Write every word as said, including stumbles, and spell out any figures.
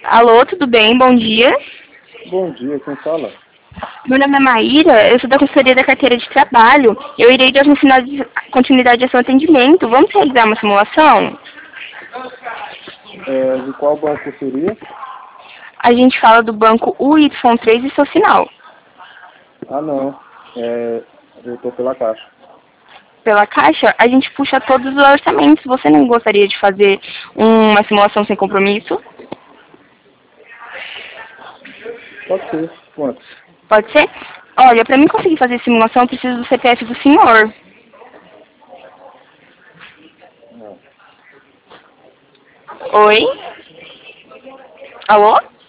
Alô, tudo bem? Bom dia. Bom dia, quem fala? Meu nome é Maíra, eu sou da consultoria da carteira de trabalho. Eu irei dar continuidade continuidade ao seu atendimento. Vamos realizar uma simulação? É, de qual banco seria? A gente fala do banco U Y três e seu sinal. Ah, não. É, eu estou pela Caixa. Pela Caixa, a gente puxa todos os orçamentos. Você não gostaria de fazer uma simulação sem compromisso? Pode ser. Quanto? Pode ser? Olha, para mim conseguir fazer simulação, eu preciso do C P F do senhor. Não. Oi? Alô?